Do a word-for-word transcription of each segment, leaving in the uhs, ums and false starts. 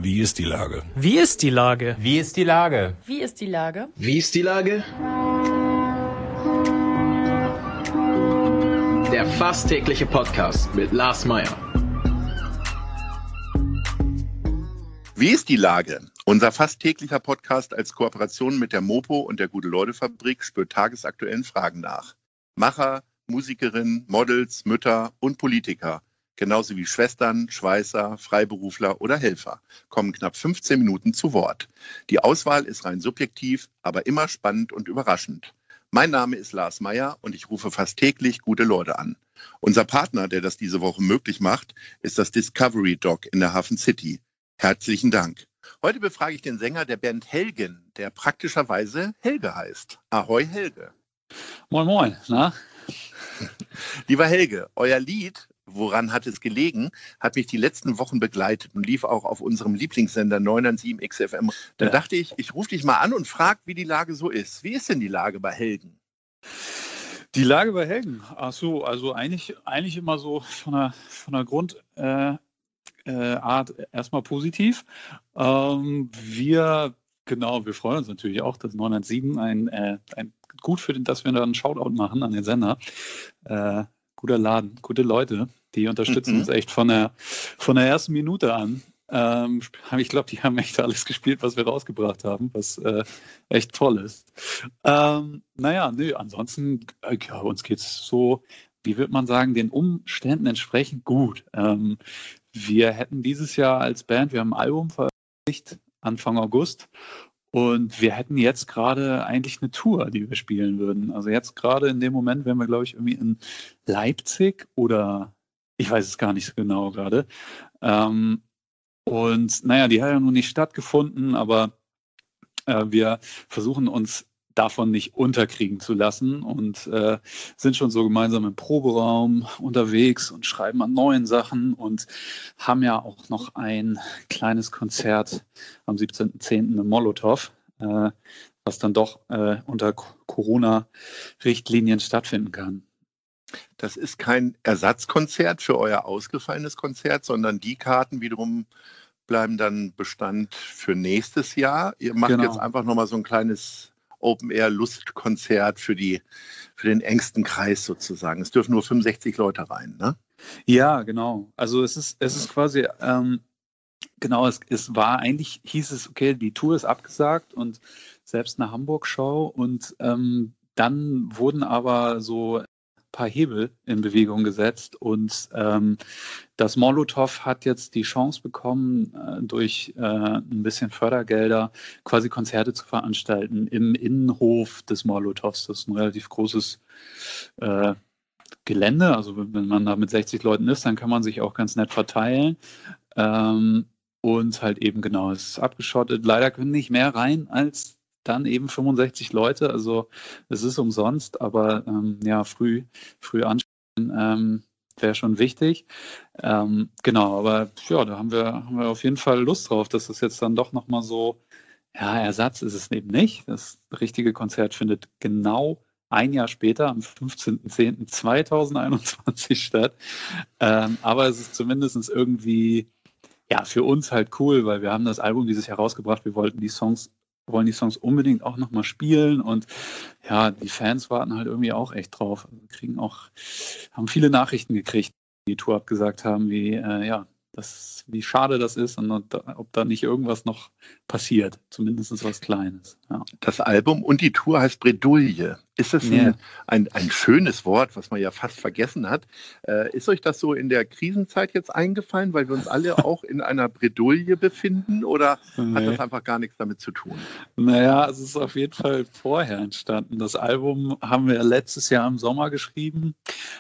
Wie ist die Lage? Wie ist die Lage? Wie ist die Lage? Wie ist die Lage? Wie ist die Lage? Der fast tägliche Podcast mit Lars Meyer. Wie ist die Lage? Unser fast täglicher Podcast als Kooperation mit der Mopo und der Gute-Leute-Fabrik spürt tagesaktuellen Fragen nach. Macher, Musikerinnen, Models, Mütter und Politiker, genauso wie Schwestern, Schweißer, Freiberufler oder Helfer, kommen knapp fünfzehn Minuten zu Wort. Die Auswahl ist rein subjektiv, aber immer spannend und überraschend. Mein Name ist Lars Meyer und ich rufe fast täglich gute Leute an. Unser Partner, der das diese Woche möglich macht, ist das Discovery Dog in der Hafen City. Herzlichen Dank. Heute befrage ich den Sänger der Band Helgen, der praktischerweise Helge heißt. Ahoi Helge. Moin moin, na? Lieber Helge, euer Lied, Woran hat es gelegen, hat mich die letzten Wochen begleitet und lief auch auf unserem Lieblingssender neun eins sieben X F M. Da ja. dachte ich, ich rufe dich mal an und frage, wie die Lage so ist. Wie ist denn die Lage bei Helgen? Die Lage bei Helgen? Ach so, also eigentlich, eigentlich immer so von der, von der Grund... Äh Äh, Art erstmal positiv. Ähm, wir, genau, wir freuen uns natürlich auch, dass neun eins sieben ein, äh, ein gut für den, dass wir da einen Shoutout machen an den Sender. Äh, guter Laden, gute Leute, die unterstützen mhm. uns echt von der, von der ersten Minute an. Ähm, ich glaube, die haben echt alles gespielt, was wir rausgebracht haben, was äh, echt toll ist. Ähm, naja, nö, ansonsten, äh, ja, uns geht es so, wie würde man sagen, den Umständen entsprechend gut. Ähm, Wir hätten dieses Jahr als Band, wir haben ein Album veröffentlicht, Anfang August, und wir hätten jetzt gerade eigentlich eine Tour, die wir spielen würden. Also jetzt gerade in dem Moment wären wir, glaube ich, irgendwie in Leipzig oder ich weiß es gar nicht so genau gerade. Ähm, und naja, die hat ja nun nicht stattgefunden, aber äh, wir versuchen uns davon nicht unterkriegen zu lassen und äh, sind schon so gemeinsam im Proberaum unterwegs und schreiben an neuen Sachen und haben ja auch noch ein kleines Konzert am siebzehnten zehnten im Molotow, äh, was dann doch äh, unter Corona-Richtlinien stattfinden kann. Das ist kein Ersatzkonzert für euer ausgefallenes Konzert, sondern die Karten wiederum bleiben dann Bestand für nächstes Jahr. Ihr macht genau. jetzt einfach nochmal so ein kleines Open-Air-Lustkonzert für die, für den engsten Kreis sozusagen. Es dürfen nur fünfundsechzig Leute rein, ne? Ja, genau. Also es ist, es ist quasi, ähm, genau, es, es war eigentlich, hieß es, okay, die Tour ist abgesagt und selbst eine Hamburg-Show und ähm, dann wurden aber so ein paar Hebel in Bewegung gesetzt und ähm, das Molotow hat jetzt die Chance bekommen, äh, durch äh, ein bisschen Fördergelder quasi Konzerte zu veranstalten im Innenhof des Molotows. Das ist ein relativ großes äh, Gelände, also wenn man da mit sechzig Leuten ist, dann kann man sich auch ganz nett verteilen ähm, und halt eben genau, es ist abgeschottet. Leider können nicht mehr rein als dann eben fünfundsechzig Leute, also es ist umsonst, aber ähm, ja, früh, früh anstellen ähm, wäre schon wichtig. Ähm, genau, aber ja, da haben wir, haben wir auf jeden Fall Lust drauf, dass das jetzt dann doch nochmal so, ja, Ersatz ist es eben nicht. Das richtige Konzert findet genau ein Jahr später, am fünfzehnten zehnten zweitausendeinundzwanzig statt. Ähm, aber es ist zumindest irgendwie, ja, für uns halt cool, weil wir haben das Album dieses Jahr rausgebracht, wir wollten die Songs wollen die Songs unbedingt auch nochmal spielen und ja, die Fans warten halt irgendwie auch echt drauf. Also kriegen auch, haben viele Nachrichten gekriegt, die die Tour abgesagt haben, wie, äh, ja, das, wie schade das ist und ob da nicht irgendwas noch passiert, zumindest was Kleines. Ja. Das Album und die Tour heißt Bredouille. Ist das Yeah. ein, ein, ein schönes Wort, was man ja fast vergessen hat? Äh, ist euch das so in der Krisenzeit jetzt eingefallen, weil wir uns alle auch in einer Bredouille befinden oder nee. hat das einfach gar nichts damit zu tun? Naja, es ist auf jeden Fall vorher entstanden. Das Album haben wir letztes Jahr im Sommer geschrieben.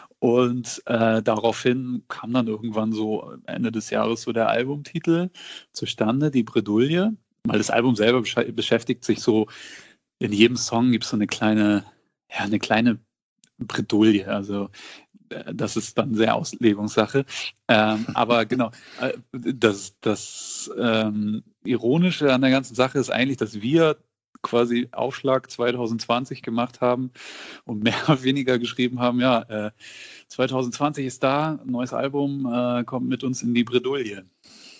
Und äh, daraufhin kam dann irgendwann so Ende des Jahres so der Albumtitel zustande, die Bredouille. Weil das Album selber besch- beschäftigt sich so, in jedem Song gibt es so eine kleine, ja, eine kleine Bredouille. Also äh, das ist dann sehr Auslegungssache. Ähm, aber genau, äh, das, das ähm, Ironische an der ganzen Sache ist eigentlich, dass wir quasi Aufschlag zwanzig zwanzig gemacht haben und mehr oder weniger geschrieben haben, ja, äh, zwanzig zwanzig ist da, ein neues Album, äh, kommt mit uns in die Bredouille.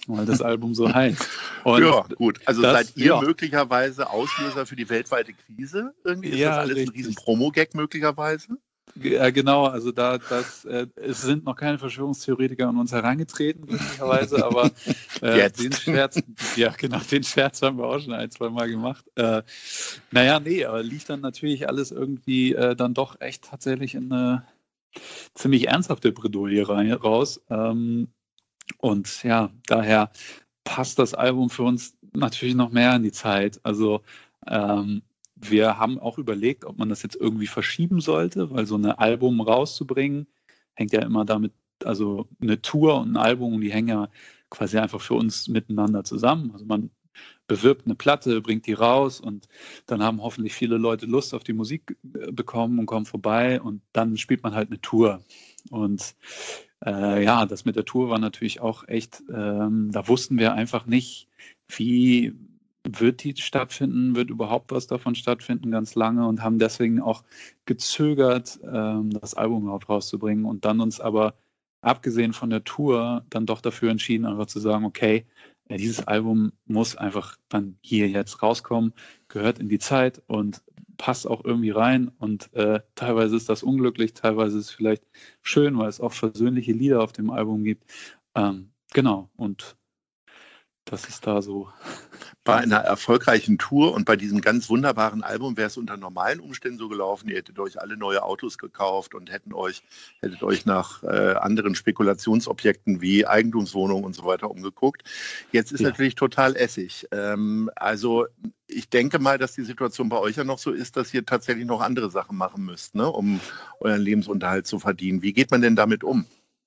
weil das Album so heißt. Und ja, gut. Also das, seid ihr ja. möglicherweise Auslöser für die weltweite Krise? Irgendwie ist Ja, das alles richtig. ein riesen Promo-Gag möglicherweise? Ja, genau, also da das äh, es sind noch keine Verschwörungstheoretiker an uns herangetreten, glücklicherweise, aber äh, Jetzt. den Scherz, ja genau, den Scherz haben wir auch schon ein, zwei Mal gemacht. Äh, naja, nee, aber lief dann natürlich alles irgendwie äh, dann doch echt tatsächlich in eine ziemlich ernsthafte Bredouille rein, raus. Ähm, und ja, daher passt das Album für uns natürlich noch mehr in die Zeit. Also ähm, wir haben auch überlegt, ob man das jetzt irgendwie verschieben sollte, weil so ein Album rauszubringen, hängt ja immer damit, also eine Tour und ein Album, die hängen ja quasi einfach für uns miteinander zusammen. Also man bewirbt eine Platte, bringt die raus und dann haben hoffentlich viele Leute Lust auf die Musik bekommen und kommen vorbei und dann spielt man halt eine Tour. Und äh, ja, das mit der Tour war natürlich auch echt, ähm, da wussten wir einfach nicht, wie wird die stattfinden, wird überhaupt was davon stattfinden, ganz lange und haben deswegen auch gezögert, ähm, das Album überhaupt rauszubringen und dann uns aber, abgesehen von der Tour, dann doch dafür entschieden, einfach zu sagen, okay, ja, dieses Album muss einfach dann hier jetzt rauskommen, gehört in die Zeit und passt auch irgendwie rein und äh, teilweise ist das unglücklich, teilweise ist es vielleicht schön, weil es auch versöhnliche Lieder auf dem Album gibt. Ähm, genau, und das ist da so. Bei einer erfolgreichen Tour und bei diesem ganz wunderbaren Album wäre es unter normalen Umständen so gelaufen, ihr hättet euch alle neue Autos gekauft und hätten euch, hättet euch nach äh, anderen Spekulationsobjekten wie Eigentumswohnungen und so weiter umgeguckt. Jetzt ist ja. natürlich total Essig. Ähm, also ich denke mal, dass die Situation bei euch ja noch so ist, dass ihr tatsächlich noch andere Sachen machen müsst, ne, um euren Lebensunterhalt zu verdienen. Wie geht man denn damit um?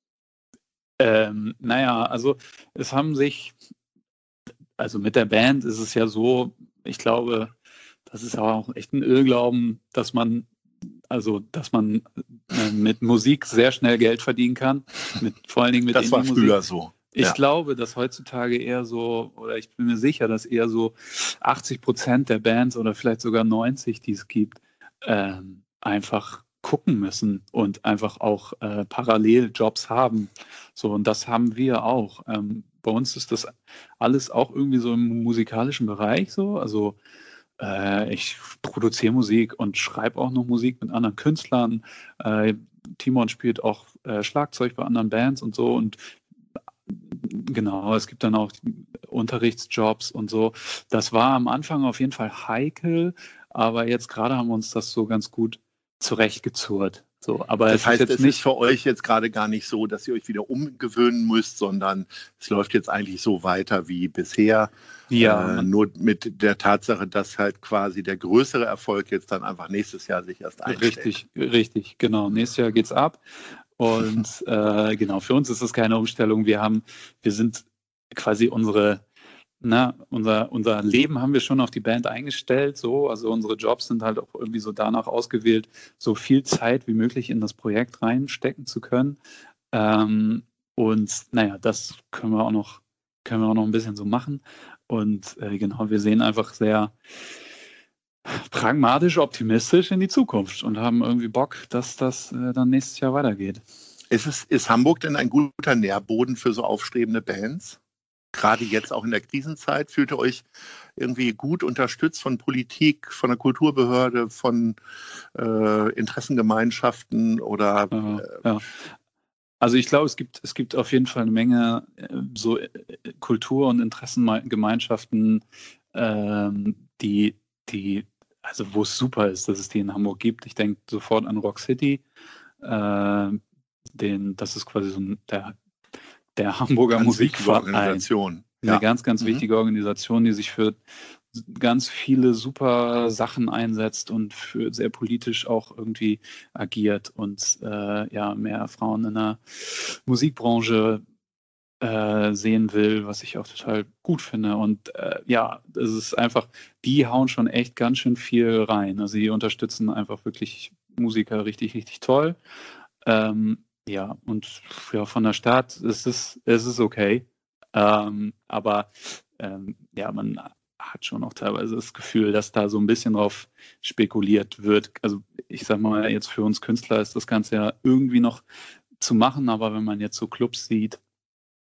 Ähm, naja, also es haben sich Also mit der Band ist es ja so, ich glaube, das ist aber auch echt ein Irrglauben, dass man, also dass man äh, mit Musik sehr schnell Geld verdienen kann. Mit, vor allen Dingen mit Das war Indie-Musik. früher so. Ich ja. glaube, dass heutzutage eher so, oder ich bin mir sicher, dass eher so achtzig Prozent der Bands oder vielleicht sogar neunzig, die es gibt, ähm, einfach gucken müssen und einfach auch äh, parallel Jobs haben. So, und das haben wir auch. Ähm, bei uns ist das alles auch irgendwie so im musikalischen Bereich so. Also äh, ich produziere Musik und schreibe auch noch Musik mit anderen Künstlern. Äh, Timon spielt auch äh, Schlagzeug bei anderen Bands und so. Und genau, es gibt dann auch Unterrichtsjobs und so. Das war am Anfang auf jeden Fall heikel, aber jetzt gerade haben wir uns das so ganz gut zurechtgezurrt. So, aber das es heißt, ist jetzt es nicht ist für euch jetzt gerade gar nicht so, dass ihr euch wieder umgewöhnen müsst, sondern es läuft jetzt eigentlich so weiter wie bisher. Ja, äh, nur mit der Tatsache, dass halt quasi der größere Erfolg jetzt dann einfach nächstes Jahr sich erst einstellt. Richtig, richtig, genau. Nächstes Jahr geht's ab. Und äh, genau, für uns ist das keine Umstellung. Wir haben, wir sind quasi unsere, na, unser, unser Leben haben wir schon auf die Band eingestellt, so, also unsere Jobs sind halt auch irgendwie so danach ausgewählt, so viel Zeit wie möglich in das Projekt reinstecken zu können. Ähm, und naja, das können wir auch noch, können wir auch noch ein bisschen so machen. Und äh, genau, wir sehen einfach sehr pragmatisch, optimistisch in die Zukunft und haben irgendwie Bock, dass das äh, dann nächstes Jahr weitergeht. Ist, es, ist Hamburg denn ein guter Nährboden für so aufstrebende Bands? Gerade jetzt auch in der Krisenzeit, fühlt ihr euch irgendwie gut unterstützt von Politik, von der Kulturbehörde, von äh, Interessengemeinschaften oder? Äh, ja. Also ich glaube, es gibt, es gibt auf jeden Fall eine Menge äh, so äh, Kultur- und Interessengemeinschaften, ähm, die, die, also wo es super ist, dass es die in Hamburg gibt. Ich denke sofort an Rock City. Äh, den, das ist quasi so ein, der, der Hamburger ganz Musikverein. Organisation. Eine Ja. ganz, ganz Mhm. wichtige Organisation, die sich für ganz viele super Sachen einsetzt und für sehr politisch auch irgendwie agiert und äh, ja, mehr Frauen in der Musikbranche äh, sehen will, was ich auch total gut finde. Und äh, ja, es ist einfach, die hauen schon echt ganz schön viel rein. Also die unterstützen einfach wirklich Musiker richtig, richtig toll. Ähm, ja, und ja, von der Stadt ist es, ist es okay. Ähm, aber ähm, ja, man hat schon auch teilweise das Gefühl, dass da so ein bisschen drauf spekuliert wird. Also ich sag mal, jetzt für uns Künstler ist das Ganze ja irgendwie noch zu machen, aber wenn man jetzt so Clubs sieht,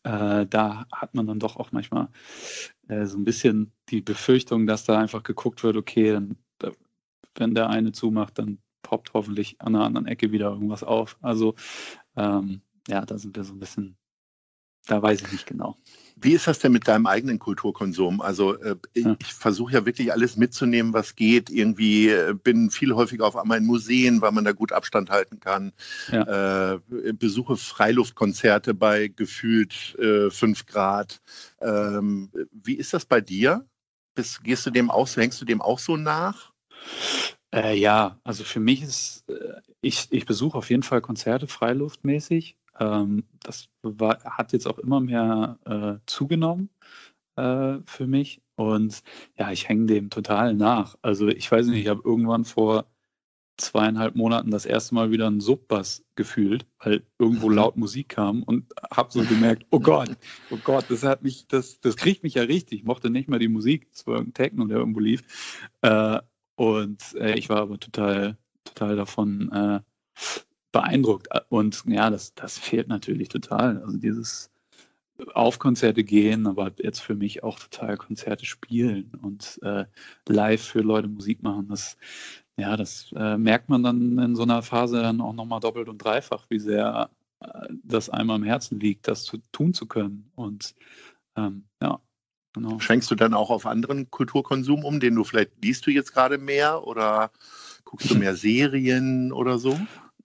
äh, da hat man dann doch auch manchmal äh, so ein bisschen die Befürchtung, dass da einfach geguckt wird, okay, dann, wenn der eine zumacht, dann poppt hoffentlich an einer anderen Ecke wieder irgendwas auf. Also ähm, ja, da sind wir so ein bisschen, da weiß ich nicht genau. Wie ist das denn mit deinem eigenen Kulturkonsum? Also äh, ich, ja. ich versuche ja wirklich alles mitzunehmen, was geht. Irgendwie äh, bin viel häufiger auf einmal in Museen, weil man da gut Abstand halten kann. Ja. Äh, besuche Freiluftkonzerte bei gefühlt äh, fünf Grad. Ähm, wie ist das bei dir? Bist, gehst du dem auch so, hängst du dem auch so nach? Äh, ja, also für mich ist, äh, ich, ich besuche auf jeden Fall Konzerte freiluftmäßig. Ähm, das war, hat jetzt auch immer mehr äh, zugenommen äh, für mich. Und ja, ich hänge dem total nach. Also ich weiß nicht, ich habe irgendwann vor zweieinhalb Monaten das erste Mal wieder einen Subbass gefühlt, weil irgendwo laut Musik kam und habe so gemerkt, oh Gott, oh Gott, das hat mich, das, das kriegt mich ja richtig. Ich mochte nicht mal die Musik, es war irgendein Techno, der irgendwo lief. Äh, und äh, ich war aber total, total davon äh, beeindruckt. Und ja, das, das fehlt natürlich total. Also dieses auf Konzerte gehen, aber jetzt für mich auch total Konzerte spielen und äh, live für Leute Musik machen, das ja, das äh, merkt man dann in so einer Phase dann auch nochmal doppelt und dreifach, wie sehr äh, das einem am Herzen liegt, das zu tun zu können. Und ähm, ja, genau. Schränkst du dann auch auf anderen Kulturkonsum um, den du vielleicht liest du jetzt gerade mehr oder guckst du mehr Serien oder so?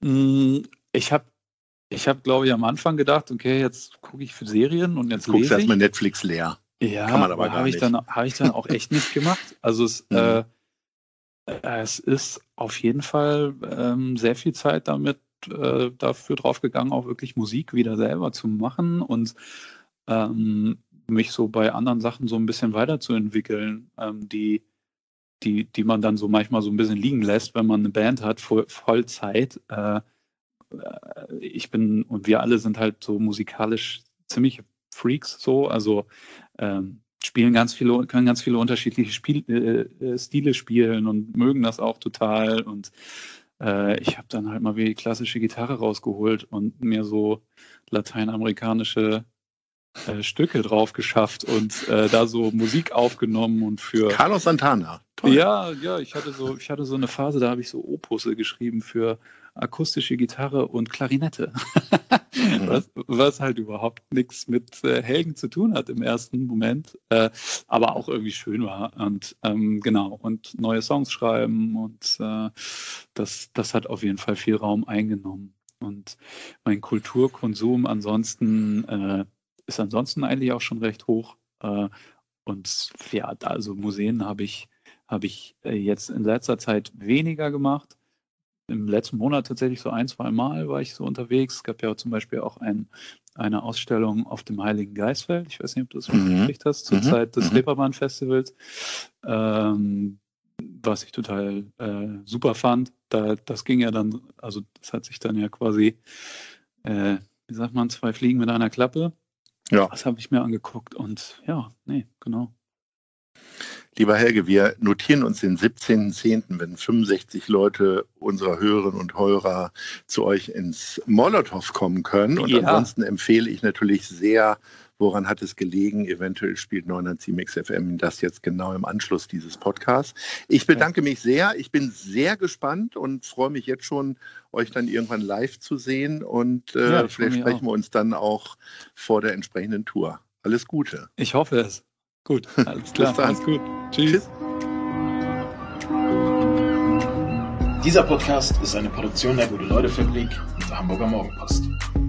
Ich habe, ich hab, glaube ich, am Anfang gedacht, okay, jetzt gucke ich für Serien und jetzt, jetzt guckst du erstmal Netflix leer. Ja, kann man aber, aber gar hab nicht. Ich dann, habe ich dann auch echt nicht gemacht. Also es, mhm. äh, es ist auf jeden Fall ähm, sehr viel Zeit damit äh, dafür draufgegangen, auch wirklich Musik wieder selber zu machen und ähm, mich so bei anderen Sachen so ein bisschen weiterzuentwickeln, ähm, die, die, die man dann so manchmal so ein bisschen liegen lässt, wenn man eine Band hat, voll, Vollzeit. Äh, ich bin und wir alle sind halt so musikalisch ziemlich Freaks so, also ähm, spielen ganz viele, können ganz viele unterschiedliche Spiel, äh, Stile spielen und mögen das auch total und äh, ich habe dann halt mal wie die klassische Gitarre rausgeholt und mir so lateinamerikanische äh, Stücke drauf geschafft und äh, da so Musik aufgenommen und für Carlos Santana. Toll. Ja, ja, ich hatte so, ich hatte so eine Phase, da habe ich so Opusse geschrieben für akustische Gitarre und Klarinette. mhm. was, was halt überhaupt nichts mit äh, Helgen zu tun hat im ersten Moment, äh, aber auch irgendwie schön war. Und ähm, genau, und neue Songs schreiben und äh, das, das hat auf jeden Fall viel Raum eingenommen. Und mein Kulturkonsum ansonsten äh, ist ansonsten eigentlich auch schon recht hoch. Äh, und ja, also Museen habe ich habe ich jetzt in letzter Zeit weniger gemacht. Im letzten Monat tatsächlich so ein, zwei Mal war ich so unterwegs. Es gab ja zum Beispiel auch ein, eine Ausstellung auf dem Heiligen Geistfeld. Ich weiß nicht, ob du das mhm. mitgekriegt hast, zur mhm. Zeit des mhm. Reeperbahn-Festivals. Ähm, was ich total äh, super fand. Da, das ging ja dann, also das hat sich dann ja quasi, äh, wie sagt man, zwei Fliegen mit einer Klappe. Ja. Das habe ich mir angeguckt und ja, nee, genau. Lieber Helge, wir notieren uns den siebzehnten zehnten, wenn fünfundsechzig Leute unserer Hörerinnen und Hörer zu euch ins Molotow kommen können. Und ja. ansonsten empfehle ich natürlich sehr, woran hat es gelegen? Eventuell spielt neunundneunzig Mix F M das jetzt genau im Anschluss dieses Podcasts. Ich bedanke mich sehr. Ich bin sehr gespannt und freue mich jetzt schon, euch dann irgendwann live zu sehen. Und äh, ja, vielleicht sprechen auch. wir uns dann auch vor der entsprechenden Tour. Alles Gute. Ich hoffe es. Gut, alles klar. Alles gut. Tschüss. Tschüss. Dieser Podcast ist eine Produktion der Gute-Leute-Fabrik und der Hamburger Morgenpost.